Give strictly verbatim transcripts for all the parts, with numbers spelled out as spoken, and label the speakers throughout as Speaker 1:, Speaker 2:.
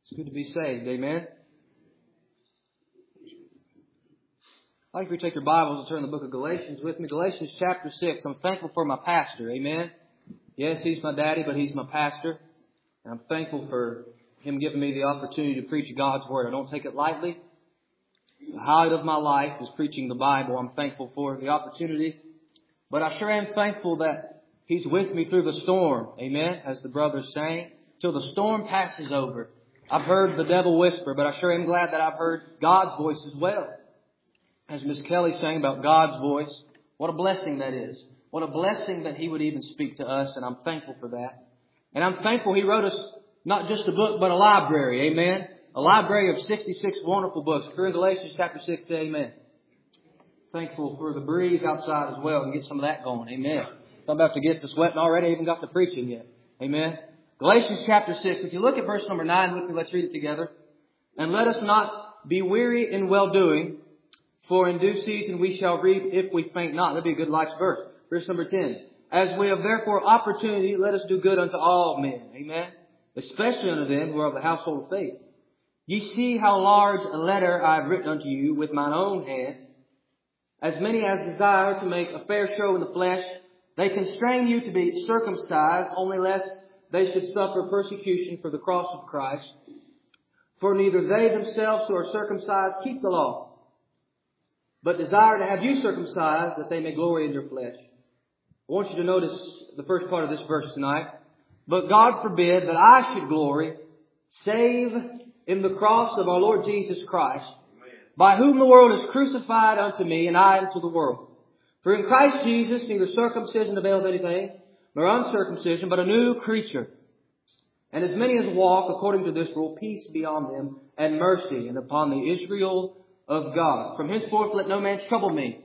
Speaker 1: It's good to be saved. Amen. I'd like for you to take your Bibles and turn to the book of Galatians with me. Galatians chapter six. I'm thankful for my pastor. Amen. Yes, he's my daddy, but he's my pastor. And I'm thankful for him giving me the opportunity to preach God's Word. I don't take it lightly. The highlight of my life is preaching the Bible. I'm thankful for the opportunity. But I sure am thankful that he's with me through the storm. Amen. As the brothers sang. Till the storm passes over. I've heard the devil whisper, but I sure am glad that I've heard God's voice as well. As Miss Kelly sang about God's voice, what a blessing that is. What a blessing that He would even speak to us, and I'm thankful for that. And I'm thankful He wrote us not just a book, but a library. Amen. A library of sixty-six wonderful books. If you're in Galatians chapter six, say amen. Thankful for the breeze outside as well and get some of that going. Amen. So I'm about to get to sweating already. I haven't got to preaching yet. Amen. Galatians chapter six. If you look at verse number nine with me, let's read it together. And let us not be weary in well-doing, for in due season we shall reap if we faint not. That'd be a good life's verse. Verse number ten. As we have therefore opportunity, let us do good unto all men. Amen. Especially unto them who are of the household of faith. Ye see how large a letter I have written unto you with mine own hand. As many as desire to make a fair show in the flesh, they constrain you to be circumcised, only lest they should suffer persecution for the cross of Christ. For neither they themselves who are circumcised keep the law, but desire to have you circumcised, that they may glory in your flesh. I want you to notice the first part of this verse tonight. But God forbid that I should glory, save in the cross of our Lord Jesus Christ, by whom the world is crucified unto me, and I unto the world. For in Christ Jesus neither circumcision availeth anything, nor uncircumcision, but a new creature. And as many as walk according to this rule, peace be on them, and mercy, and upon the Israel of God. From henceforth let no man trouble me.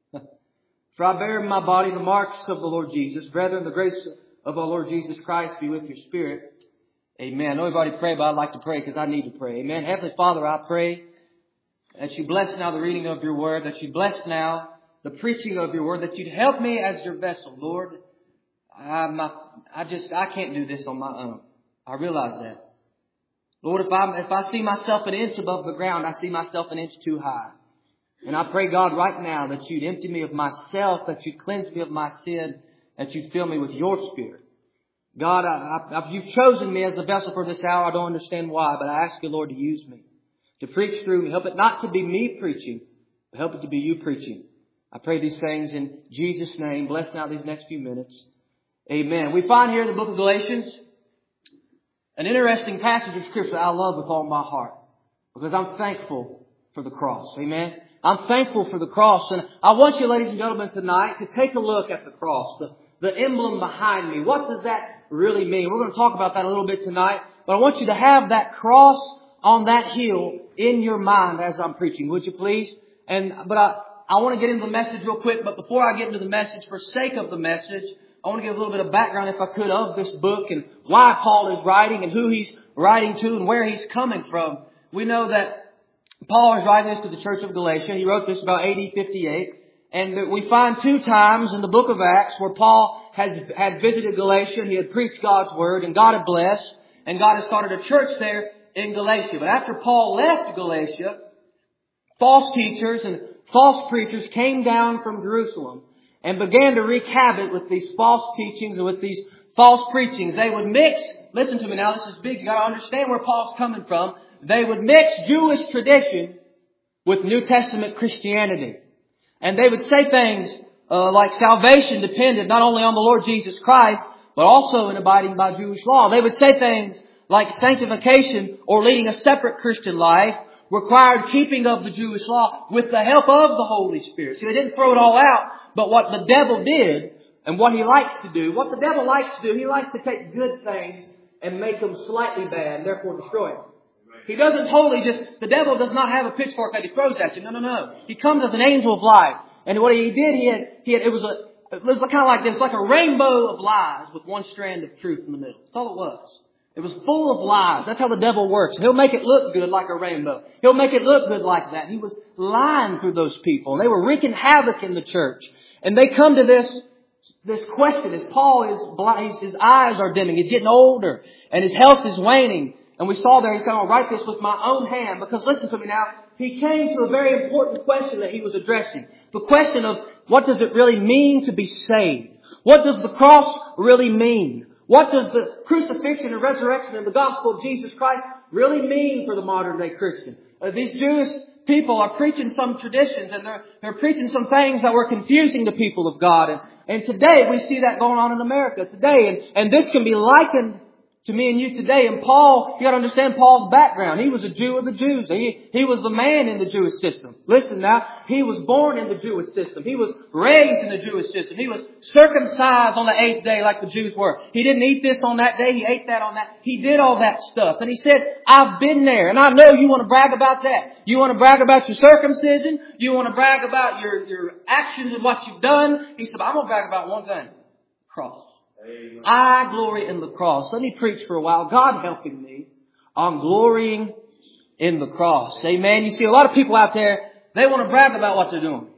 Speaker 1: For I bear in my body the marks of the Lord Jesus. Brethren, the grace of our Lord Jesus Christ be with your spirit. Amen. I know we've already prayed, but I'd like to pray because I need to pray. Amen. Heavenly Father, I pray that you bless now the reading of your word, that you bless now the preaching of your word, that you'd help me as your vessel, Lord. I, my, I just, I can't do this on my own. I realize that. Lord, if I, if I see myself an inch above the ground, I see myself an inch too high. And I pray, God, right now that you'd empty me of myself, that you'd cleanse me of my sin, that you'd fill me with your Spirit. God, I, I, you've chosen me as the vessel for this hour. I don't understand why, but I ask you, Lord, to use me, to preach through me. Help it not to be me preaching, but help it to be you preaching. I pray these things in Jesus' name. Bless now these next few minutes. Amen. We find here in the book of Galatians an interesting passage of Scripture that I love with all my heart, because I'm thankful for the cross. Amen. I'm thankful for the cross. And I want you, ladies and gentlemen, tonight to take a look at the cross, the, the emblem behind me. What does that really mean? We're going to talk about that a little bit tonight. But I want you to have that cross on that hill in your mind as I'm preaching. Would you please? And But I, I want to get into the message real quick. But before I get into the message, for sake of the message, I want to give a little bit of background, if I could, of this book and why Paul is writing and who he's writing to and where he's coming from. We know that Paul is writing this to the church of Galatia. He wrote this about A D fifty-eight. And we find two times in the book of Acts where Paul has had visited Galatia. He had preached God's word and God had blessed. And God had started a church there in Galatia. But after Paul left Galatia, false teachers and false preachers came down from Jerusalem and began to wreak havoc with these false teachings and with these false preachings. They would mix, listen to me now, this is big, you got to understand where Paul's coming from. They would mix Jewish tradition with New Testament Christianity. And they would say things uh, like salvation depended not only on the Lord Jesus Christ, but also in abiding by Jewish law. They would say things like sanctification or leading a separate Christian life required keeping of the Jewish law with the help of the Holy Spirit. See, they didn't throw it all out, but what the devil did and what he likes to do, what the devil likes to do, he likes to take good things and make them slightly bad and therefore destroy them. He doesn't totally just, the devil does not have a pitchfork that he throws at you. No, no, no. He comes as an angel of light. And what he did, he had, he had, it was a, it was kind of like this, like a rainbow of lies with one strand of truth in the middle. That's all it was. It was full of lies. That's how the devil works. He'll make it look good like a rainbow. He'll make it look good like that. He was lying through those people. And they were wreaking havoc in the church. And they come to this, this question as Paul is blind, his eyes are dimming. He's getting older and his health is waning. And we saw there, he said, I'll write this with my own hand. Because listen to me now, he came to a very important question that he was addressing. The question of what does it really mean to be saved? What does the cross really mean? What does the crucifixion and resurrection and the gospel of Jesus Christ really mean for the modern day Christian? Uh, these Jewish people are preaching some traditions and they're, they're preaching some things that were confusing the people of God. And, and today we see that going on in America today. And, and this can be likened to me and you today. And Paul, you got to understand Paul's background. He was a Jew of the Jews. He, he was the man in the Jewish system. Listen now, he was born in the Jewish system. He was raised in the Jewish system. He was circumcised on the eighth day like the Jews were. He didn't eat this on that day. He ate that on that. He did all that stuff. And he said, I've been there. And I know you want to brag about that. You want to brag about your circumcision. You want to brag about your, your actions and what you've done. He said, I'm going to brag about one thing. Cross. Amen. I glory in the cross. Let me preach for a while. God helping me. I'm glorying in the cross. Amen. You see a lot of people out there, they want to brag about what they're doing.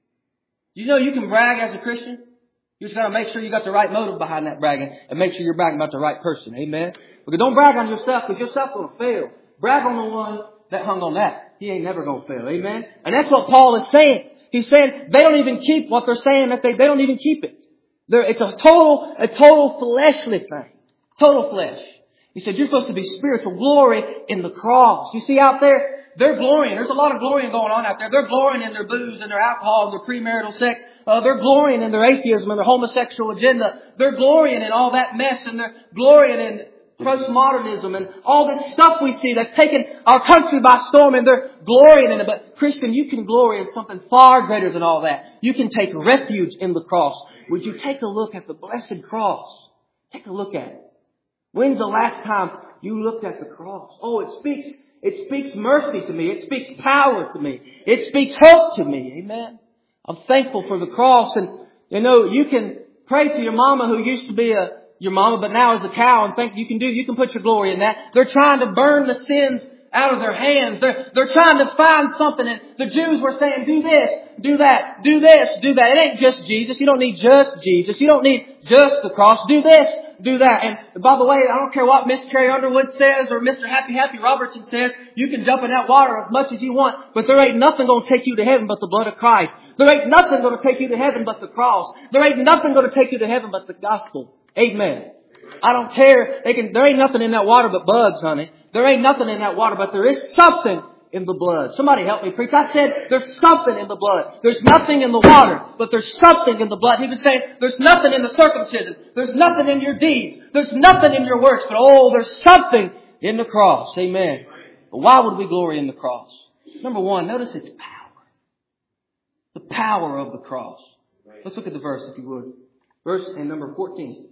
Speaker 1: You know you can brag as a Christian? You just got to make sure you got the right motive behind that bragging and make sure you're bragging about the right person. Amen. Because don't brag on yourself because yourself going to fail. Brag on the one that hung on that. He ain't never going to fail. Amen. And that's what Paul is saying. He's saying they don't even keep what they're saying that they, they don't even keep it. They're, it's a total, a total fleshly thing. Total flesh. He said, you're supposed to be spiritual. Glory in the cross. You see out there, they're glorying. There's a lot of glorying going on out there. They're glorying in their booze and their alcohol and their premarital sex. Uh, they're glorying in their atheism and their homosexual agenda. They're glorying in all that mess and they're glorying in postmodernism and all this stuff we see that's taken our country by storm and they're glorying in it. But Christian, you can glory in something far greater than all that. You can take refuge in the cross. Would you take a look at the blessed cross? Take a look at it. When's the last time you looked at the cross? Oh, it speaks, it speaks mercy to me. It speaks power to me. It speaks hope to me. Amen. I'm thankful for the cross. And, you know, you can pray to your mama who used to be a, your mama, but now is a cow and think you can do, you can put your glory in that. They're trying to burn the sins out of their hands. They're, they're trying to find something. And the Jews were saying, do this, do that, do this, do that. It ain't just Jesus. You don't need just Jesus. You don't need just the cross. Do this, do that. And by the way, I don't care what Miss Carrie Underwood says or Mister Happy Happy Robertson says. You can jump in that water as much as you want, but there ain't nothing going to take you to heaven but the blood of Christ. There ain't nothing going to take you to heaven but the cross. There ain't nothing going to take you to heaven but the gospel. Amen. I don't care. They can, there ain't nothing in that water but bugs, honey. There ain't nothing in that water, but there is something in the blood. Somebody help me preach. I said there's something in the blood. There's nothing in the water, but there's something in the blood. He was saying there's nothing in the circumcision. There's nothing in your deeds. There's nothing in your works, but oh, there's something in the cross. Amen. But why would we glory in the cross? Number one, notice its power. The power of the cross. Let's look at the verse, if you would. Verse in number fourteen.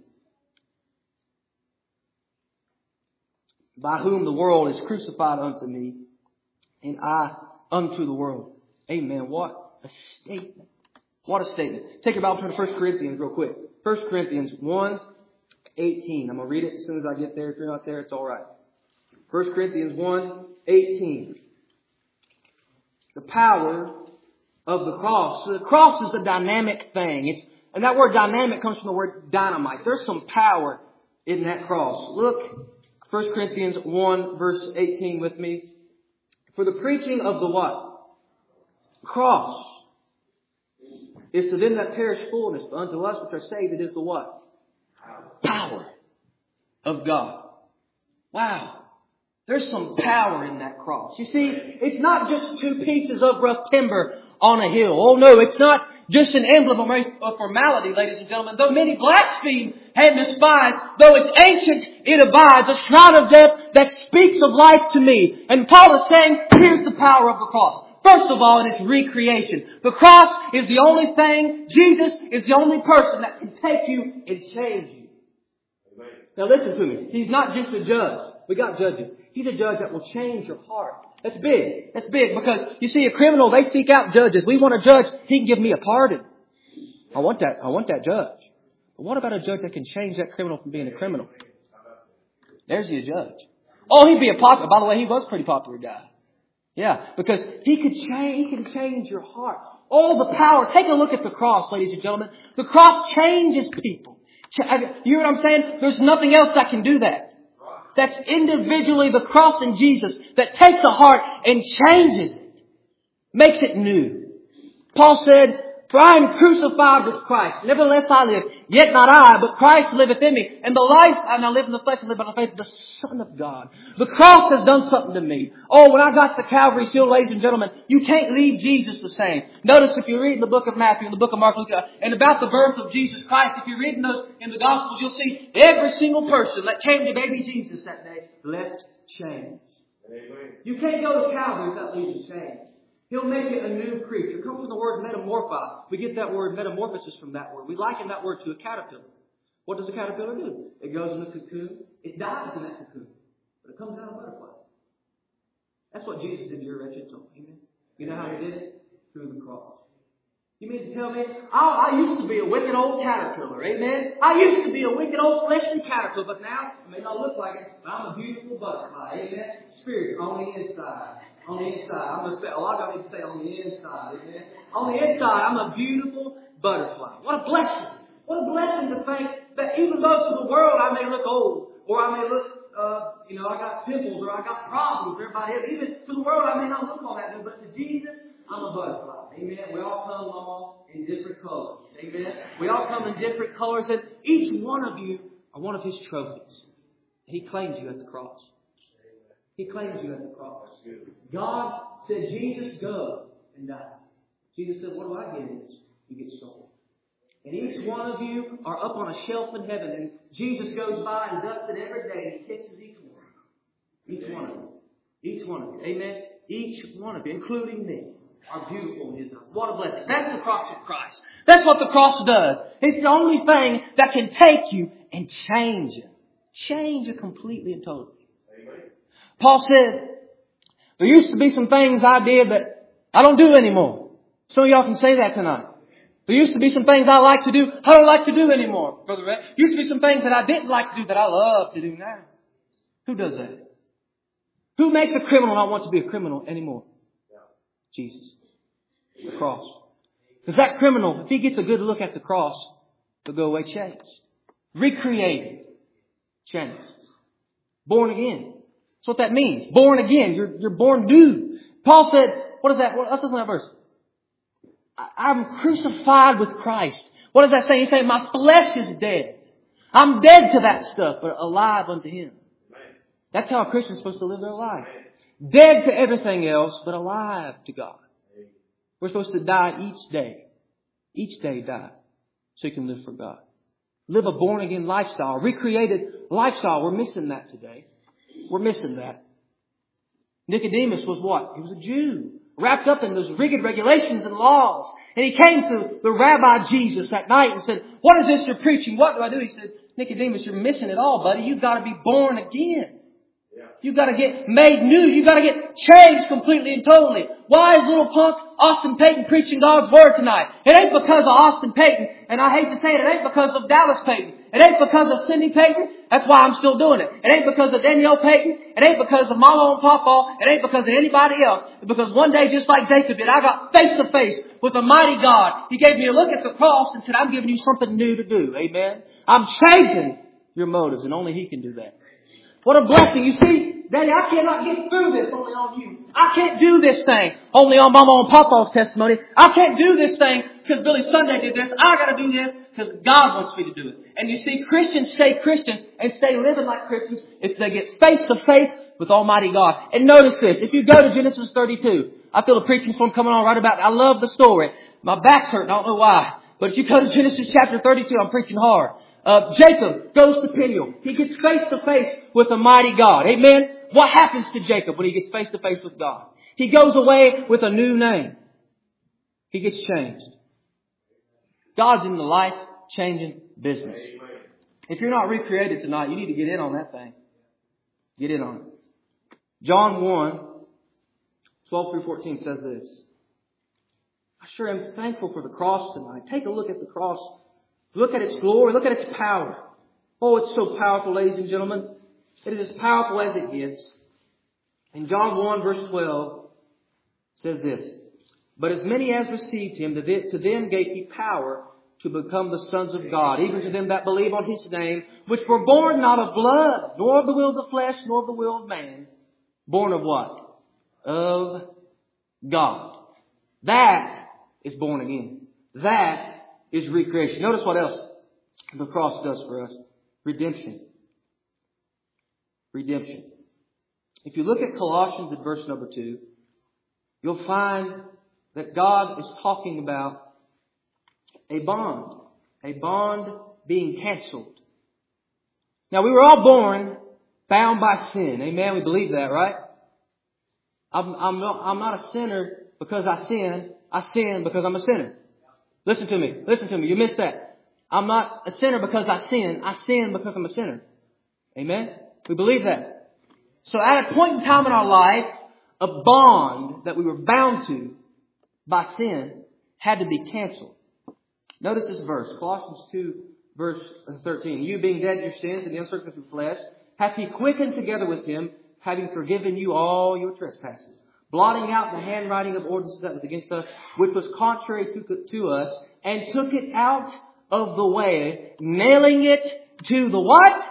Speaker 1: By whom the world is crucified unto me, and I unto the world. Amen. What a statement. What a statement. Take your Bible, turn to First Corinthians real quick. First Corinthians one eighteen. I'm going to read it as soon as I get there. If you're not there, it's all right. First Corinthians one eighteen. The power of the cross. So the cross is a dynamic thing. It's, and that word dynamic comes from the word dynamite. There's some power in that cross. Look. First Corinthians one verse eighteen with me. For the preaching of the what? Cross is to them that perish fullness, but unto us which are saved it is the what? Power of God. Wow. There's some power in that cross. You see, it's not just two pieces of rough timber on a hill. Oh no, it's not just an emblem of formality, ladies and gentlemen. Though many blaspheme and despise, though it's ancient, it abides, a shroud of death that speaks of life to me. And Paul is saying, here's the power of the cross. First of all, it is recreation. The cross is the only thing, Jesus is the only person that can take you and change you. Now listen to me. He's not just a judge. We got judges. He's a judge that will change your heart. That's big. That's big because you see a criminal, they seek out judges. We want a judge. He can give me a pardon. I want that. I want that judge. But what about a judge that can change that criminal from being a criminal? There's your judge. Oh, he'd be a popular. By the way, he was a pretty popular guy. Yeah, because he could change. He can change your heart. All the power. Take a look at the cross, ladies and gentlemen. The cross changes people. You hear what I'm saying? There's nothing else that can do that. That's individually the cross in Jesus that takes a heart and changes it. Makes it new. Paul said, for I am crucified with Christ. Nevertheless I live. Yet not I, but Christ liveth in me. And the life I now live in the flesh, I live by the faith of the Son of God. The cross has done something to me. Oh, when I got to Calvary's Hill, ladies and gentlemen, you can't leave Jesus the same. Notice if you read the book of Matthew, the book of Mark, Luke, and about the birth of Jesus Christ, if you're reading those in the Gospels, you'll see every single person that came to baby Jesus that day left changed. Amen. You can't go to Calvary without leaving changed. He'll make it a new creature. It comes from the word metamorpho. We get that word metamorphosis from that word. We liken that word to a caterpillar. What does a caterpillar do? It goes in the cocoon. It dies in that cocoon. But it comes out a butterfly. That's what Jesus did to your wretched soul. Amen. You know how He did it? Through the cross. You mean to tell me, I, I used to be a wicked old caterpillar. Amen. I used to be a wicked old fleshly caterpillar, but now, it may not look like it, but I'm a beautiful butterfly. Amen. Spirit on the inside. On the inside. I'm gonna say, a lot of y'all need to say on the inside. Amen. On the inside, I'm a beautiful butterfly. What a blessing. What a blessing to think that even though to the world I may look old, or I may look, uh, you know, I got pimples, or I got problems, or everybody else. Even to the world I may not look all that good, but to Jesus, I'm a butterfly. Amen. We all come along in different colors. Amen. We all come in different colors, and each one of you are one of His trophies. He claims you at the cross. He claims you at the cross. God said, Jesus, go and die. Jesus said, what do I get in this? You get soul. And each one of you are up on a shelf in heaven, and Jesus goes by and does it every day, and He kisses each one. Each one of you. Each one of you. Amen. Each one of you, including me, are beautiful in His eyes. What a blessing. That's the cross of Christ. That's what the cross does. It's the only thing that can take you and change you. Change you completely and totally. Paul said, there used to be some things I did that I don't do anymore. Some of y'all can say that tonight. There used to be some things I like to do I don't like to do anymore, Brother Ray. There used to be some things that I didn't like to do that I love to do now. Who does that? Who makes a criminal not want to be a criminal anymore? Jesus. The cross. Because that criminal, if he gets a good look at the cross, he'll go away changed. Recreated. Changed. Born again. That's what that means. Born again. You're, you're born new. Paul said, what is that? Let's listen to that verse. I'm crucified with Christ. What does that say? He's saying my flesh is dead. I'm dead to that stuff, but alive unto Him. That's how a Christian's supposed to live their life. Dead to everything else, but alive to God. We're supposed to die each day. Each day die. So you can live for God. Live a born again lifestyle. Recreated lifestyle. We're missing that today. We're missing that. Nicodemus was what? He was a Jew. Wrapped up in those rigid regulations and laws. And he came to the Rabbi Jesus that night and said, what is this you're preaching? What do I do? He said, Nicodemus, you're missing it all, buddy. You've got to be born again. Yeah. You've got to get made new. You've got to get changed completely and totally. Why is little punk Austin Payton preaching God's Word tonight? It ain't because of Austin Payton. And I hate to say it, it ain't because of Dallas Payton. It ain't because of Cindy Payton. That's why I'm still doing it. It ain't because of Danielle Payton. It ain't because of Mama and Papa. It ain't because of anybody else. It's because one day, just like Jacob did, I got face to face with a mighty God. He gave me a look at the cross and said, I'm giving you something new to do. Amen. I'm changing your motives, and only He can do that. What a blessing. You see, Daddy, I cannot get through this only on you. I can't do this thing only on Mama and Papa's testimony. I can't do this thing because Billy Sunday did this. I got to do this because God wants me to do it. And you see, Christians stay Christians and stay living like Christians if they get face to face with Almighty God. And notice this. If you go to Genesis thirty-two, I feel a preaching storm coming on right about it. I love the story. My back's hurting. I don't know why. But if you go to Genesis chapter thirty-two, I'm preaching hard. Uh, Jacob goes to Peniel. He gets face to face with the mighty God. Amen. What happens to Jacob when he gets face to face with God? He goes away with a new name. He gets changed. God's in the life-changing business. If you're not recreated tonight, you need to get in on that thing. Get in on it. John one, twelve through fourteen says this. I sure am thankful for the cross tonight. Take a look at the cross. Look at its glory. Look at its power. Oh, it's so powerful, ladies and gentlemen. It is as powerful as it gets. In John one, verse twelve, says this. But as many as received Him, to them gave He power to become the sons of God, even to them that believe on His name, which were born not of blood, nor of the will of the flesh, nor of the will of man. Born of what? Of God. That is born again. That is recreation. Notice what else the cross does for us. Redemption. Redemption. If you look at Colossians at verse number two, you'll find that God is talking about a bond. A bond being canceled. Now, we were all born bound by sin. Amen? We believe that, right? I'm, I'm, not, I'm not a sinner because I sin. I sin because I'm a sinner. Listen to me. Listen to me. You missed that. I'm not a sinner because I sin. I sin because I'm a sinner. Amen? We believe that. So at a point in time in our life, a bond that we were bound to by sin had to be canceled. Notice this verse, Colossians two, verse thirteen. You being dead in your sins and the uncircumcision of flesh, hath He quickened together with Him, having forgiven you all your trespasses, blotting out the handwriting of ordinances that was against us, which was contrary to, to us, and took it out of the way, nailing it to the what?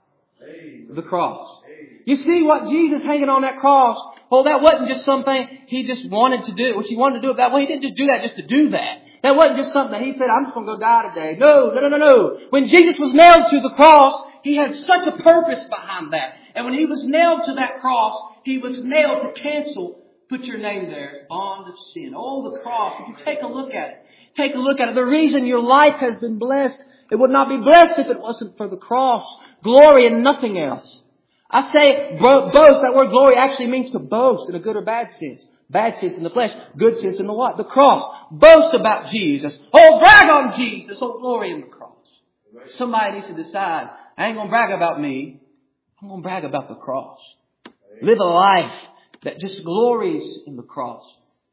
Speaker 1: The cross. You see what Jesus hanging on that cross? Well, that wasn't just something He just wanted to do. Which He wanted to do it that way. He didn't just do that just to do that. That wasn't just something that He said, I'm just going to go die today. No, no, no, no, no. When Jesus was nailed to the cross, He had such a purpose behind that. And when He was nailed to that cross, He was nailed to cancel. Put your name there. Bond of sin. Oh, the cross. If you take a look at it. Take a look at it. The reason your life has been blessed, it would not be blessed if it wasn't for the cross. Glory and nothing else. I say boast. That word glory actually means to boast in a good or bad sense. Bad sense in the flesh. Good sense in the what? The cross. Boast about Jesus. Oh, brag on Jesus. Oh, glory in the cross. Somebody needs to decide, I ain't going to brag about me. I'm going to brag about the cross. Live a life that just glories in the cross.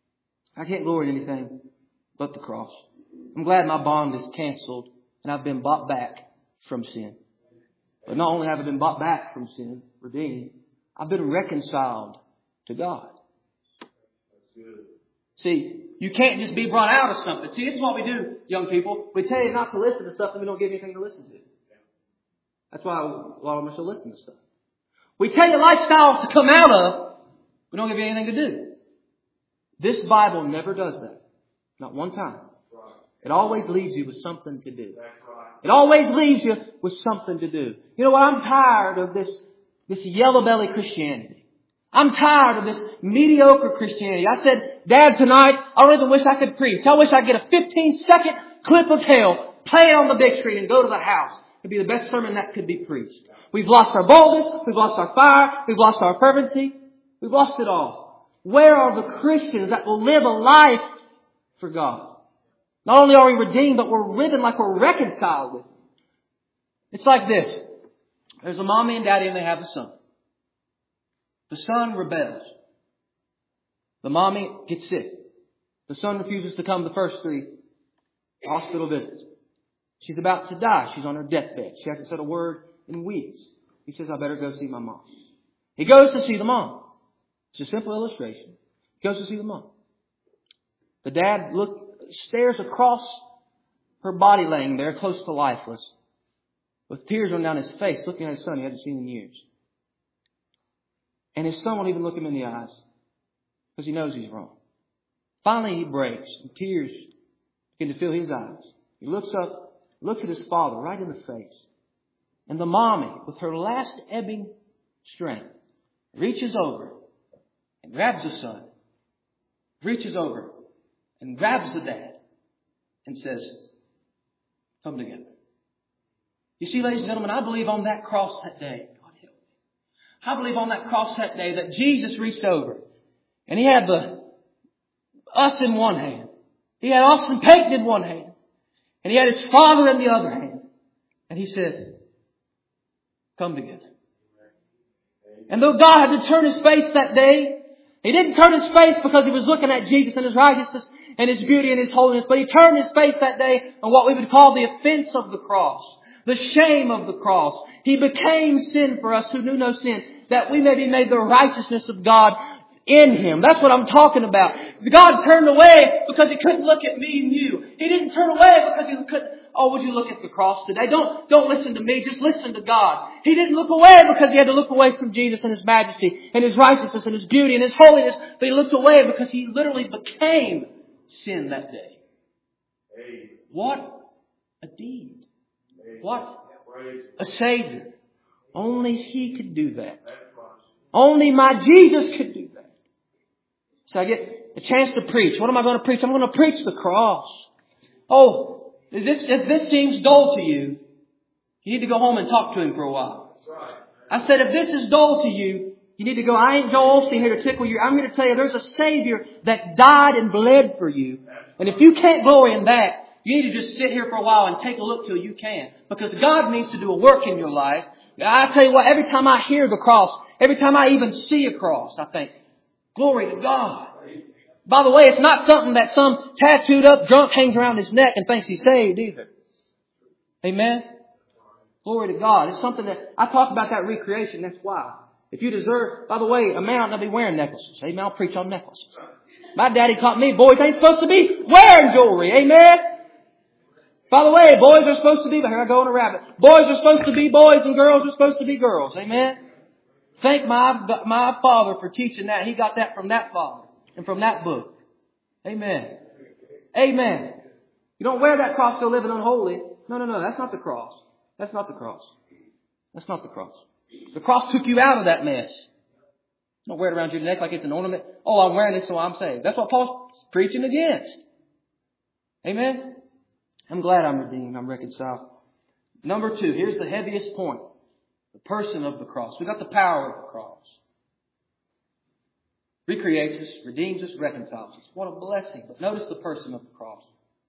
Speaker 1: I can't glory in anything but the cross. I'm glad my bond is canceled and I've been bought back from sin. But not only have I been bought back from sin, redeemed, I've been reconciled to God. See, you can't just be brought out of something. See, this is what we do, young people. We tell you not to listen to stuff and we don't give you anything to listen to. That's why a lot of us will listen to stuff. We tell you lifestyle to come out of, we don't give you anything to do. This Bible never does that. Not one time. It always leaves you with something to do. It always leaves you with something to do. You know what? I'm tired of this, this yellow belly Christianity. I'm tired of this mediocre Christianity. I said, Dad, tonight, I don't even wish I could preach. I wish I could get a fifteen second clip of hell, play it on the big screen and go to the house. It'd be the best sermon that could be preached. We've lost our boldness. We've lost our fire. We've lost our fervency. We've lost it all. Where are the Christians that will live a life for God? Not only are we redeemed, but we're living like we're reconciled with Him. It's like this. There's a mommy and daddy and they have a son. The son rebels. The mommy gets sick. The son refuses to come the first three hospital visits. She's about to die. She's on her deathbed. She hasn't said a word in weeks. He says, I better go see my mom. He goes to see the mom. It's a simple illustration. He goes to see the mom. The dad look, stares across her body laying there close to lifeless, with tears running down his face, looking at his son he hadn't seen in years. And his son won't even look him in the eyes because he knows he's wrong. Finally, he breaks and tears begin to fill his eyes. He looks up, looks at his father right in the face. And the mommy, with her last ebbing strength, reaches over and grabs the son, reaches over and grabs the dad and says, come together. You see, ladies and gentlemen, I believe on that cross that day, God help me. I believe on that cross that day that Jesus reached over and He had the us in one hand. He had Austin Payton in one hand. And He had His Father in the other hand. And He said, come together. And though God had to turn His face that day, He didn't turn His face because He was looking at Jesus and His righteousness and His beauty and His holiness, but He turned His face that day on what we would call the offense of the cross, the shame of the cross. He became sin for us who knew no sin, that we may be made the righteousness of God in Him. That's what I'm talking about. God turned away because He couldn't look at me and you. He didn't turn away because he couldn't. Oh, would you look at the cross today? Don't, don't listen to me. Just listen to God. He didn't look away because he had to look away from Jesus and His majesty and His righteousness and His beauty and His holiness. But He looked away because He literally became sin that day. What a deed. What a Savior. Only He could do that. Only my Jesus could do that. So I get a chance to preach. What am I going to preach? I'm going to preach the cross. Oh, if this, if this seems dull to you, you need to go home and talk to Him for a while. I said, if this is dull to you, you need to go, I ain't Joel Osteen here to tickle you. I'm here to tell you there's a Savior that died and bled for you. And if you can't glory in that, you need to just sit here for a while and take a look till you can. Because God needs to do a work in your life. I tell you what, every time I hear the cross, every time I even see a cross, I think, glory to God. By the way, it's not something that some tattooed up drunk hangs around his neck and thinks he's saved either. Amen? Glory to God. It's something that, I talk about that recreation, that's why. If you deserve, by the way, a man ought not be wearing necklaces. Amen? I'll preach on necklaces. My daddy taught me, boys ain't supposed to be wearing jewelry. Amen? By the way, boys are supposed to be, here I go on a rabbit. Boys are supposed to be boys and girls are supposed to be girls. Amen? Thank my, my father for teaching that. He got that from that father and from that book. Amen. Amen. You don't wear that cross to go living unholy. No, no, no. That's not the cross. That's not the cross. That's not the cross. The cross took you out of that mess. Don't wear it around your neck like it's an ornament. Oh, I'm wearing this so I'm saved. That's what Paul's preaching against. Amen. I'm glad I'm redeemed. I'm reconciled. Number two, here's the heaviest point. The person of the cross. We got the power of the cross. Recreates us, redeems us, reconciles us. What a blessing. But notice the person of the cross.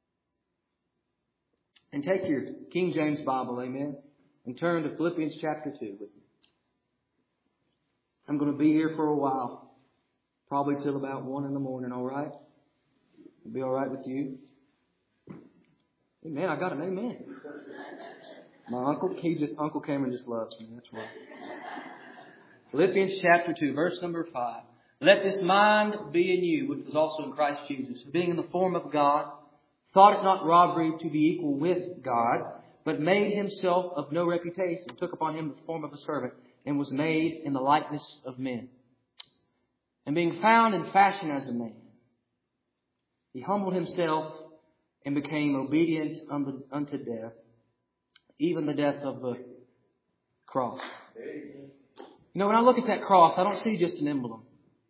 Speaker 1: And take your King James Bible, amen, and turn to Philippians chapter two with me. I'm going to be here for a while. Probably till about one in the morning, all right? It'll be all right with you? Amen. I got an amen. My uncle, he just, Uncle Cameron just loves me. That's why. Philippians chapter two, verse number five. Let this mind be in you, which was also in Christ Jesus, who being in the form of God, thought it not robbery to be equal with God, but made Himself of no reputation, took upon Him the form of a servant, and was made in the likeness of men. And being found in fashion as a man, He humbled Himself and became obedient unto, unto death, even the death of the cross. You know, when I look at that cross, I don't see just an emblem.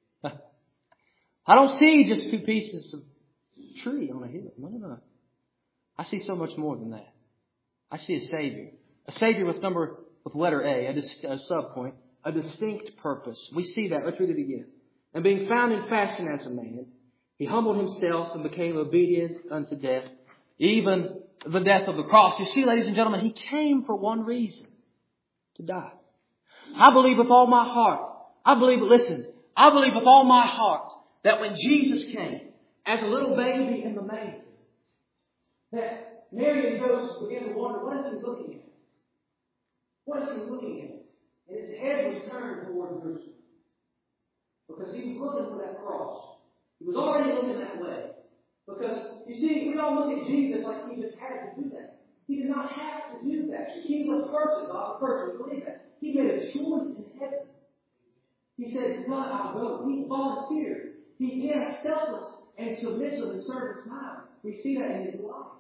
Speaker 1: I don't see just two pieces of tree on a hill. No, no, no. I see so much more than that. I see a Savior. A Savior with number, with letter A, a, dis, a subpoint, a distinct purpose. We see that. Let's read it again. And being found in fashion as a man, He humbled Himself and became obedient unto death, even the death of the cross. You see, ladies and gentlemen, He came for one reason, to die. I believe with all my heart, I believe, listen, I believe with all my heart that when Jesus came as a little baby in the manger, that Mary and Joseph began to wonder, what is He looking at? What is He looking at? And His head was turned toward Jerusalem. Because He was looking for that cross. He was already looking that way. Because, you see, we all look at Jesus like He just had to do that. He did not have to do that. He was a person. God's a person. We believe that. He made a choice in heaven. He said, God, I'll go. He volunteered. He is selfless and submissive and servant's mind. We see that in His life.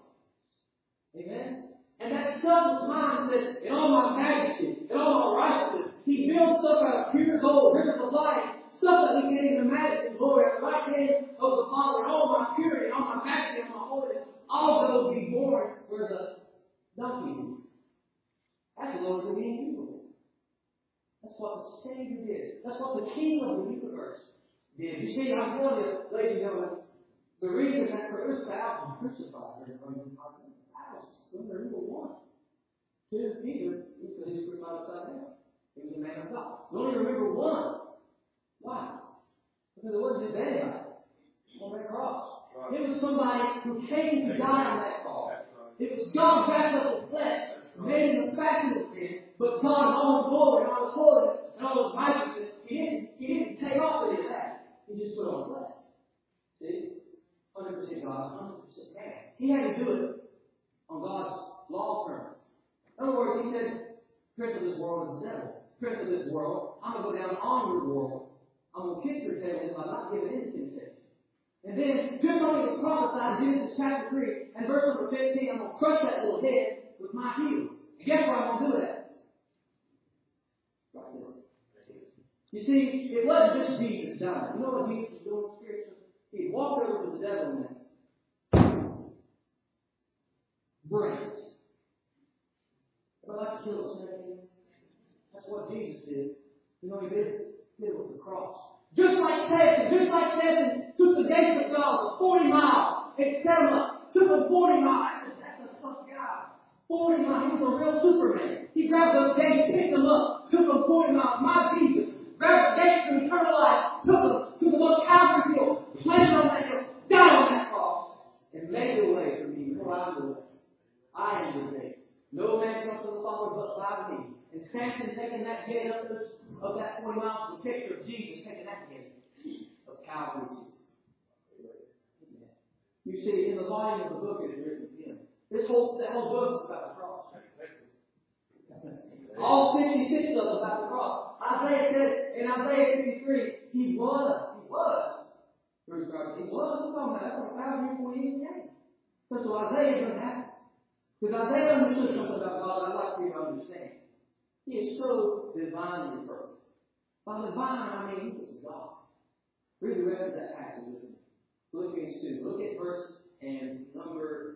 Speaker 1: Amen? And that selfless mind says, in all my majesty, in all my righteousness, He built stuff out of pure gold, rivers of life, stuff that we can't even imagine. Glory at the right hand of the Father, and all my purity, and all my majesty, and my holiness, all those be born where the donkey is. That's a little bit unbelievable. That's what the Savior did. That's what the King of the universe did. You see, I'm telling you, ladies and gentlemen, the reason that there is thousands crucified in thousands, when there is one. Two, Peter, because he was crucified upside down. He was a man of God. We only remember one. Why? Because it wasn't just anybody on that cross. Right. It was somebody who came to die on that cross. Right. It was God wrapped up in flesh, right, made in the fashion of sin, but God, all His glory, and all His holiness, and all His righteousness, He didn't, He didn't take off any of that. He just put on flesh. See? one hundred percent God, one hundred percent man. he had to do it on God's law terms. In other words, he said, prince of this world is the devil. Prince of this world, I'm going to go down on your world. I'm going to kick your tail in by not giving in to temptation. And then, just like it was prophesied in Genesis chapter three and verse number fifteen, I'm going to crush that little head with my heel. And guess where I'm going to do that? Right there. You see, it wasn't just Jesus dying. You know what Jesus was doing spiritually? He walked over to the devil and then brains. I'd like to kill a snake. That's what Jesus did. You know what he did? He did it with the cross. Just like Stephen, just like Stephen took the gates of Gaza forty miles and set them up. Took them forty miles. That's a tough guy. forty miles. He was a real Superman. He grabbed those gates, picked them up, took them forty miles. My Jesus grabbed the gates of eternal life, took them to the most Calvary's hill, planted on that hill, died on that cross, and made the way for me. No, I am the way. I am the way. No man comes to the Father but by me. And Samson taking that gate up this, of that forty miles is a picture of Jesus taking that gate of Calvary's hill. You see, in the volume of the book it is written of him. This whole, that whole book is about the cross. All sixty-six of them about the cross. Isaiah said in Isaiah fifty-three, he was, he was. He was, he was, that's a thousand years before he even came. So Isaiah doesn't happen. Because Isaiah understood something about God I'd like for you to understand. He is so divinely perfect. By divine, I mean he was God. Read the rest of that passage with me. Philippians two. Look at verse and number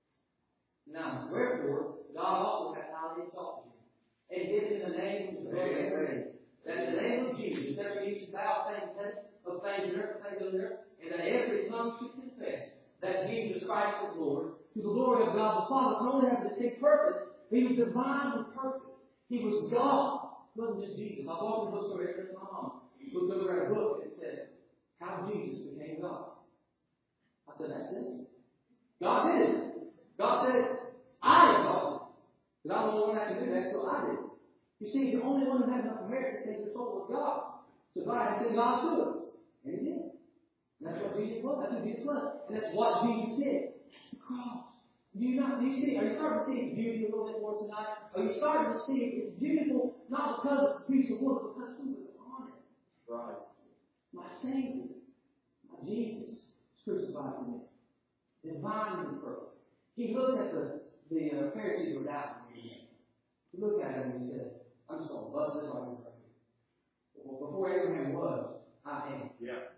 Speaker 1: nine. Wherefore, God also hath highly exalted him, and given the name which is above every name, that in the name of Jesus, every knee should bow of things in heaven, of things in earth, things on earth, and that every tongue should confess that Jesus Christ is Lord, to the glory of God the Father. Not only have a distinct purpose, he was divinely perfect. He was God. It wasn't just Jesus. I was walking the bookstore yesterday with my mom. Looked over at a book and said, how Jesus became God. I said, that's it. God did it. God said, I am God. Because I'm the only one that can do that, so I did it. You see, the only one who had enough merit to save your soul was God. So God had to send God to us. And he did. And that's what Jesus was. That's what Jesus was. And that's what Jesus did. That's the cross. Do you not do you see? Are you starting to see beauty a little bit more tonight? Are you starting to see it's beautiful not because it's a piece of wood, but because who was on it? Right. My Savior, my Jesus, was crucified for me. Divinely perfect. He looked at the the uh, Pharisees were doubting. He looked at them and he said, "I'm just going to bust this on you right here. Well, before Abraham was, I am." Yeah.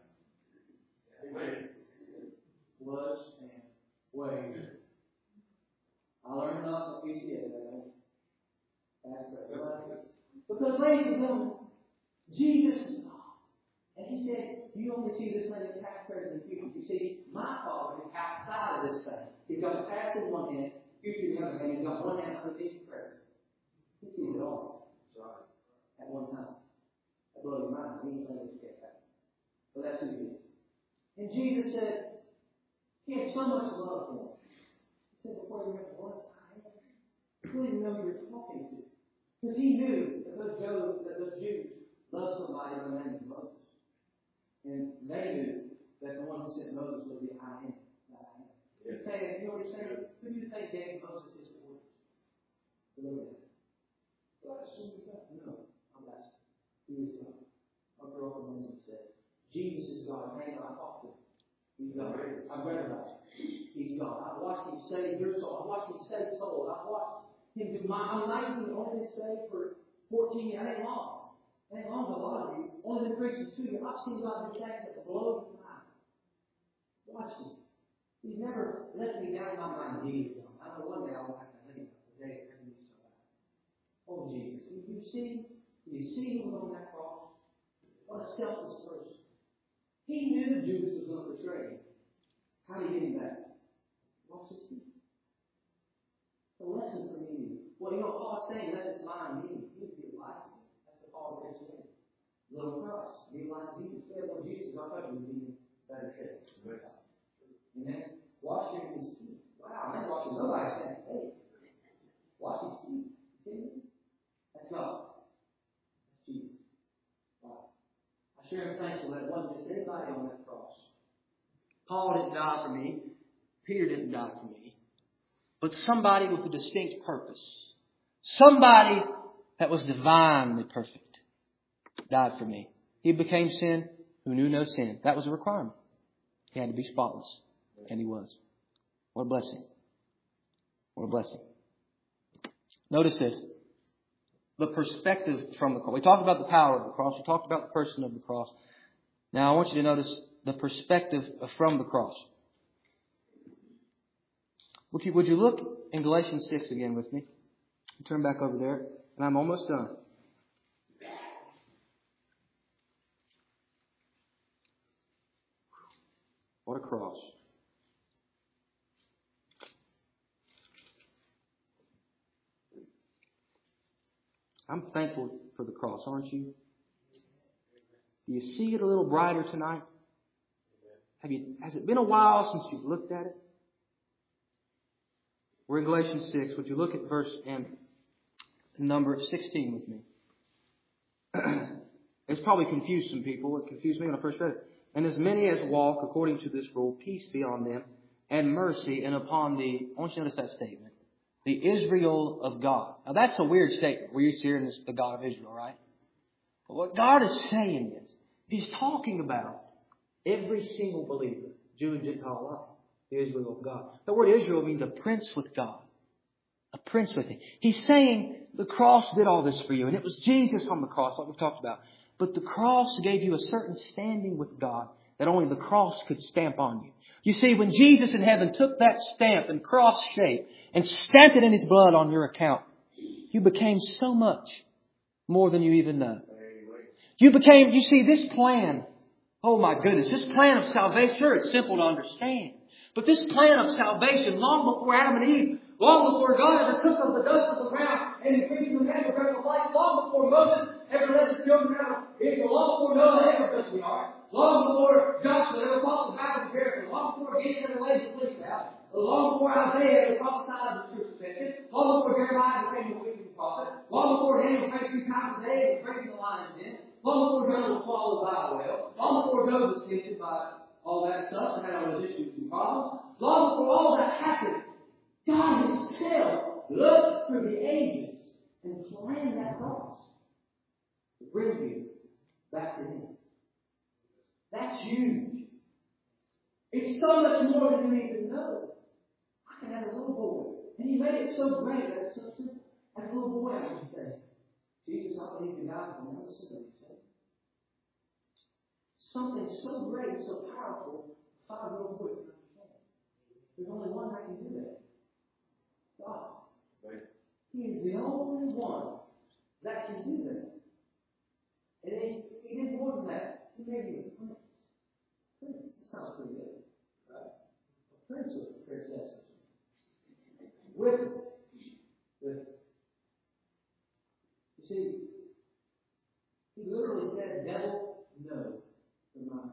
Speaker 1: Amen. Was and way. I learned enough from P C A that that's right. Because, ladies and gentlemen, Jesus is God. And he said, you only see this thing as taxpayers and people. You see, my Father is outside of this thing. He's got the past in one hand, future in the other hand. He's got one hand underneath the present. He sees it all. That's right. At one time. That blows your mind. He doesn't understand that. But that's who he is. And Jesus said, he had so much love for us. He said, before you ever was, I am. He didn't know who you were talking to. Because he knew that those, Jews, that those Jews loved somebody by the name of Moses. And they knew that the one who sent Moses was the I am. That I am. Yes. He's saying, you know what he's saying? Who do you think gave Moses his orders? Look at that. Well, I assume you got. No, I'm asking. He is God. I'll grow up and Moses said, Jesus is God. Hang on, I talked to him. He's God. I've read about it. He's God. I've watched him save your soul. I've watched him save souls. I've watched him do my. I'm nineteen, only been saved for fourteen years. That ain't long. That ain't long to a lot of you. Only been preaching two years. I've seen God do things that blow your mind. Watch him. He's never let me down my mind. He is God. I know one day I won't have to think about the day that everything is so bad. Oh, Jesus. Do you see? Do you see him on that cross? What a selfless person. He knew Judas was going to betray him. How did he get him back? Watch his feet. It's a lesson for me. Well, you know, Paul's saying, let this mind be. He would be like him. That's the Paul of his name. Little Christ. Be like Jesus. Yeah, well, Jesus, I thought he would be better shape. Amen. Wash his feet. Wow, I'm not washing nobody's feet. Hey. Wash his feet. That's God. That's Jesus. Wow. I sure am thankful that it wasn't just anybody on that cross. Paul didn't die for me. Peter didn't die for me, but somebody with a distinct purpose. Somebody that was divinely perfect died for me. He became sin who knew no sin. That was a requirement. He had to be spotless. And He was. What a blessing. What a blessing. Notice this. The perspective from the cross. We talked about the power of the cross. We talked about the person of the cross. Now I want you to notice the perspective from the cross. Would you, would you look in Galatians six again with me? Turn back over there. And I'm almost done. What a cross. I'm thankful for the cross, aren't you? Do you see it a little brighter tonight? Have you? Has it been a while since you've looked at it? We're in Galatians six. Would you look at verse and number sixteen with me? It's probably confused some people. It confused me when I first read it. And as many as walk according to this rule, peace be on them, and mercy, and upon the, I want you to notice that statement, the Israel of God. Now that's a weird statement. We're used to hearing this, the God of Israel, right? But what God is saying is, He's talking about every single believer, Jew and Gentile alike, the Israel of God. The word Israel means a prince with God. A prince with Him. He's saying the cross did all this for you, and it was Jesus on the cross, like we've talked about. But the cross gave you a certain standing with God that only the cross could stamp on you. You see, when Jesus in heaven took that stamp in cross shape and stamped it in His blood on your account, you became so much more than you even know. You became, you see, this plan, oh my goodness, this plan of salvation, sure, it's simple to understand. But this plan of salvation, long before Adam and Eve, long before God ever took up the dust of the ground and He created the man of breath of life, long before Moses ever led the children out of Israel, long before Noah ever built the ark, long before Joshua ever fought the battle of Jericho, long before Gideon ever laid the fleece out, long before Isaiah ever prophesied of His crucifixion, long before Jeremiah became a wicked prophet, long before Daniel prayed three times a day and was breaking the lion's den, long before Jonah was swallowed by a whale, long before Job was tempted by all that stuff and had all those issues and problems, long before all that happened, God Himself looked through the ages and planned that cross to bring you back to Him. That's huge. It's so much more than you even know. I can, as a little boy, and He made it so great that it's so simple. As a little boy, I can say, Jesus, I believe you died for me. I'm a sinner. Something so great, so powerful, five-year-old boy can understand. There's only one that can do that. God. Right. He is the only one that can do that. And He, he did more than that. He made you a prince. Prince. That sounds pretty good. Right? A prince with a princess. With it. With it. You see, He literally said, devil, no. For my,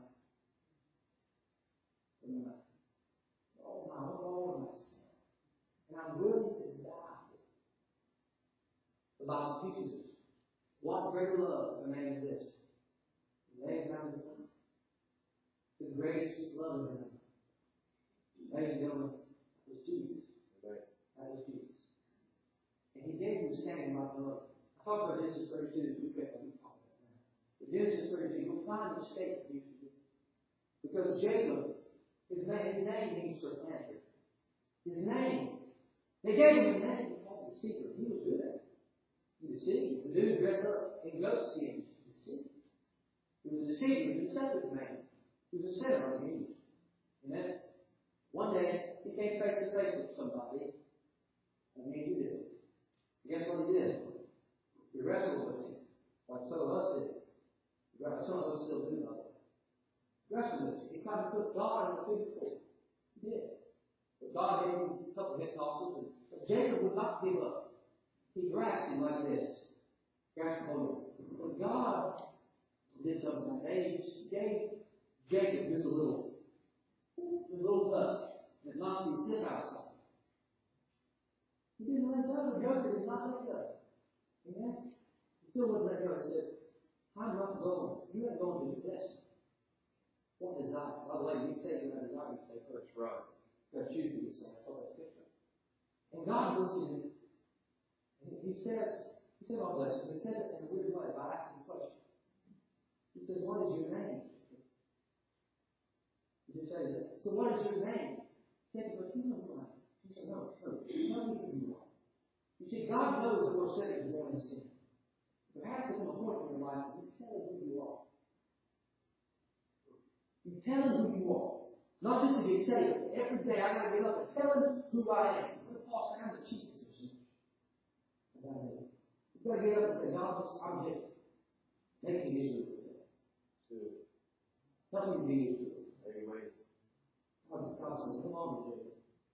Speaker 1: for my, oh my, all of myself. And I'm willing to die. The Bible teaches us, what greater love than man this? Laying down His life. The greatest love of Him. Laying down was Jesus. That was Jesus. And He gave Him standing by the love. I talked about Genesis thirty-two. We can't talk about that. But Genesis thirty-two, you'll find a mistake that you should do. Because Jacob, his name, his name means supplanter. His name. They gave him a name called the Deceiver. He was good at it. He deceived. The dude dressed up in goat skins. He deceived. He was a deceiver. He was a deceptive man. He was a sinner like me. Amen. One day, he came face to face with somebody. And he did it. Guess what he did? He wrestled with him. Like some of us did. Like some of us still do know. Wrestled with him. He tried to put God in the physical. He did. But God gave him a couple of hip tosses. But Jacob would not give up. He grasped him like this. Grasped him. But God did something. They gave Jacob just a little, a little touch that knocked his hip outside. He didn't let go. Jacob did not let go. Amen? He still wouldn't let go. He said, I'm not going. You ain't going to do this. What desire? By the way, you say you have a desire, you say first, right? You've got to choose to be saved. That's what that's picture. And God looks at it. He says, He says, "Oh, bless you." He says it in a weird way. I asked him a question. He says, "What is your name?" He just said that. So, what is your name? Jacob, but you know who I am. He said, "No, no, tell me who you are." You see, God knows that we're sinners born in sin. There has to come a point in your life where you tell him who you are. You tell him who you are. Not just to be saved. Every day I gotta get up and tell him who I am. What Paul said, I'm the chief position. You've got to get up and say, "God, I'm Jacob. Make me Israel today. Help me to be Israel." Amen. God, God said, "Come on, Jacob.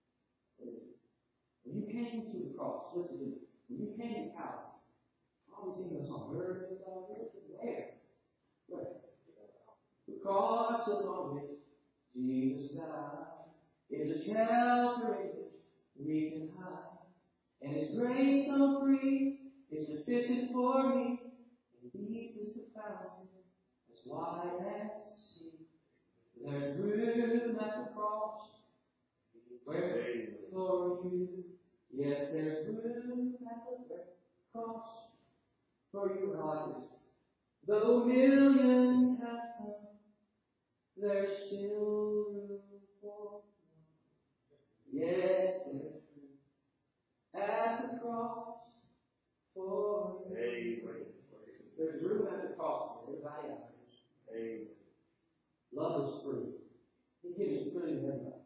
Speaker 1: When you came to the cross, listen to me. When you came to Calvary, I was singing a song. Where? Where? Where? The cross upon which Jesus died is a shelter in which we can hide. And His grace so free is sufficient for me. And deep is the fountain, as wide as the sea. There's room at the cross where for you. Yes, there's room at the cross for you. And I like this. Though millions have come, there's still room for one. Yes, there's room at the cross for you. Amen. There's room at the cross for everybody out there. Amen. Love is free. He gives you freedom to everybody.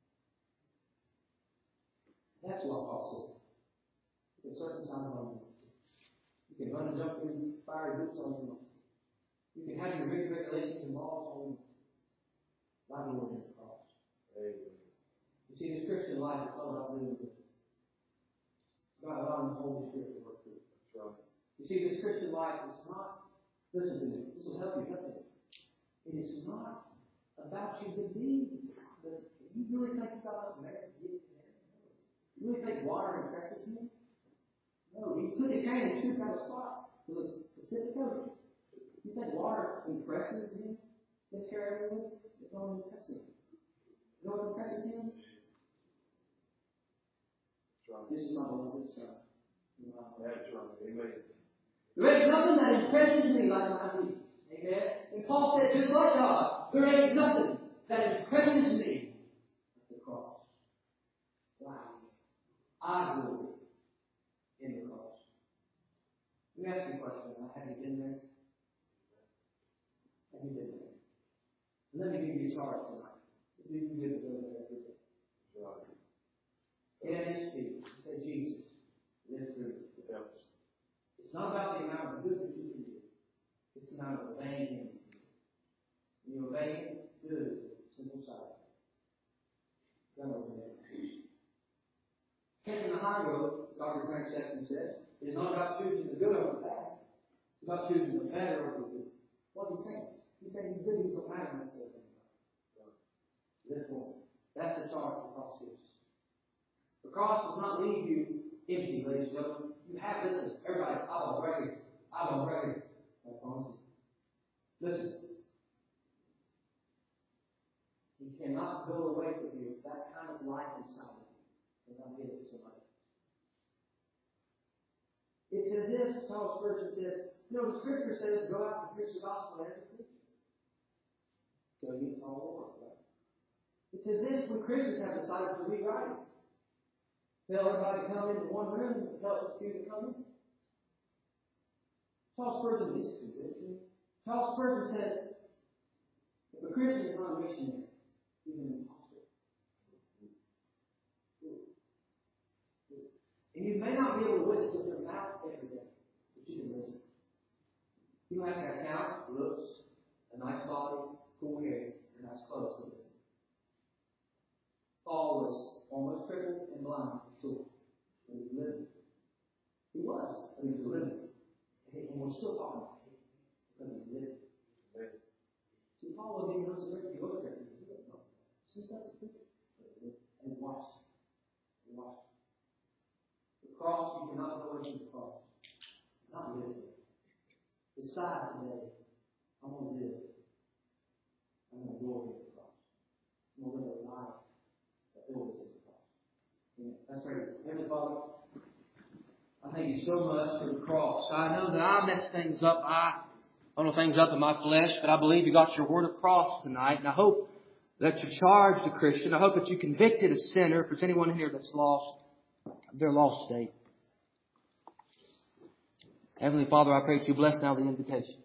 Speaker 1: That's what Paul said. You can circumcise on you. You can run and jump through fiery boots on you. You can have your rigid regulations and laws on you. Like the Lord in the cross. Amen. You see, this Christian life is all about living good. God allowing the Holy Spirit to work through it. That's right. You see, this Christian life is not, listen to me, this will help you, help you. It is not about your good deeds. You really think about marriage? You really think water impresses him? No, he took his hand and scooped out a spot to the Pacific Ocean. You think water impresses him? Miss Carrie, it don't impress him. You know what impresses him? Right. This is my beloved Son. That's right. Amen. There ain't nothing that impresses me like my Jesus. Amen. And Paul said, just like God, there ain't nothing that impresses me like the cross. Wow. I glory in the cross. Let me ask you a question. Have you been there? Have you been there? Let me give you a charge tonight. You can get it over there every day. Right. Get at His feet. Say, "Jesus, live through it." It's not about the amount of good that you can do. It's the amount of obeying Him. When you obey Him, good is a simple sight. Come over there. Taking the high road, Doctor Frank Sexton says, is not about choosing the good over the bad. It's about choosing the better over the good. What's he saying? He's saying the good things don't matter unless they're good. Live for Him. That's the charge the cross gives. The cross does not leave you empty, ladies and gentlemen. You have, listen, everybody, eyeball right here. Eyeball right here. I promise you. Listen. He cannot go away from you with that kind of life inside of you and not give it to somebody. It's as if Charles Spurgeon said, you know, the Scripture says, go out and preach the gospel to every creature. Go get all over, right? It's as if when Christians have decided to rewrite it. Tell everybody to come into one room and tell us few to come in. Charles Spurgeon is convincing. Charles Spurgeon said, if a Christian is not a missionary, he's an imposter. And you may not be able to witness with your mouth every day, but you can listen. You might have talent, looks, a nice body, cool hair, and nice clothes. Paul was almost crippled and blind before he was living. He was, but he was living. And we're still talking about him because he's living. See, Paul wasn't even resurrected. He was resurrected. He didn't know. See, that's the truth. And watch. And watch. The cross, you cannot go into the cross. Not live it. Decide today, I'm going to live. I'm going to glory in the cross. I'm going to live a life that builds Let's pray. Heavenly Father, I thank you so much for the cross. I know that I mess things up. I bundle things up in my flesh, but I believe you got your word across tonight. And I hope that you charged a Christian. I hope that you convicted a sinner. If there's anyone in here that's lost, their lost state. Heavenly Father, I pray that you bless now the invitation.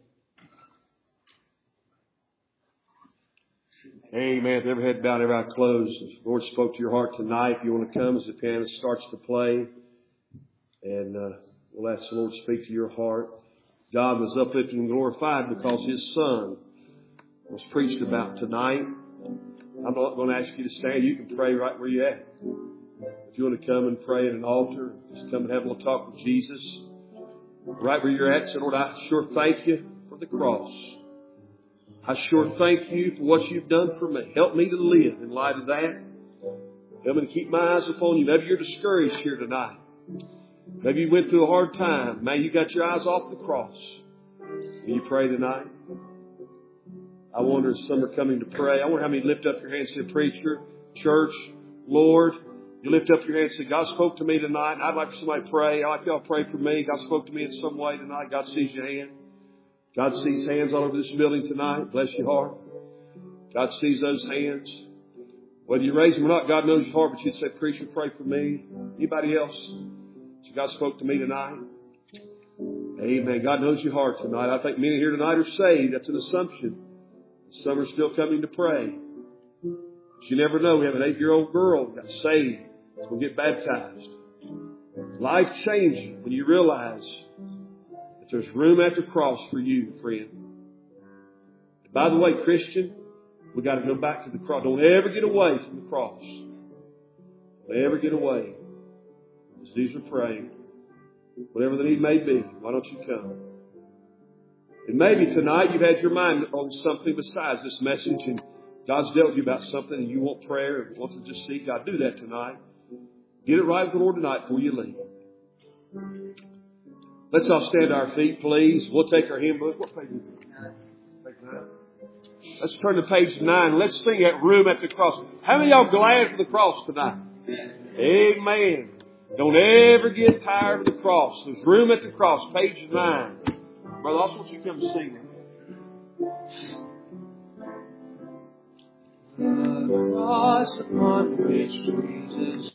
Speaker 2: Amen. If every head bowed, every eye closed, if the Lord spoke to your heart tonight, if you want to come as the piano starts to play, and uh, we'll ask the Lord to speak to your heart. God was uplifted and glorified because His Son was preached about tonight. I'm not going to ask you to stand. You can pray right where you're at. If you want to come and pray at an altar, just come and have a little talk with Jesus. Right where you're at, say, Lord, I sure thank you for the cross. I sure thank you for what you've done for me. Help me to live in light of that. Help me to keep my eyes upon you. Maybe you're discouraged here tonight. Maybe you went through a hard time. Maybe you got your eyes off the cross. Will you pray tonight? I wonder if some are coming to pray. I wonder how many lift up your hands and say, Preacher, church, Lord. You lift up your hands and say, God spoke to me tonight. I'd like for somebody to pray. I'd like y'all to pray for me. God spoke to me in some way tonight. God sees your hand. God sees hands all over this building tonight. Bless your heart. God sees those hands. Whether you raise them or not, God knows your heart. But you'd say, Preacher, pray for me. Anybody else? So God spoke to me tonight. Amen. God knows your heart tonight. I think many here tonight are saved. That's an assumption. Some are still coming to pray. But you never know. We have an eight-year-old girl who got saved. She's going to get baptized. Life changing when you realize that there's room at the cross for you, friend. And by the way, Christian, we got to go back to the cross. Don't ever get away from the cross. Don't ever get away. As these are praying, whatever the need may be, why don't you come? And maybe tonight you've had your mind on something besides this message, and God's dealt with you about something, and you want prayer and want to just seek God. Do that tonight. Get it right with the Lord tonight before you leave. Let's all stand to our feet, please. We'll take our hymn book. What page is it? Page nine. Let's turn to page nine. Let's sing that Room at the Cross. How many of y'all glad for the cross tonight? Amen. Don't ever get tired of the cross. There's room at the cross. Page nine. Brother, I also want you to come and sing that. The cross upon which Jesus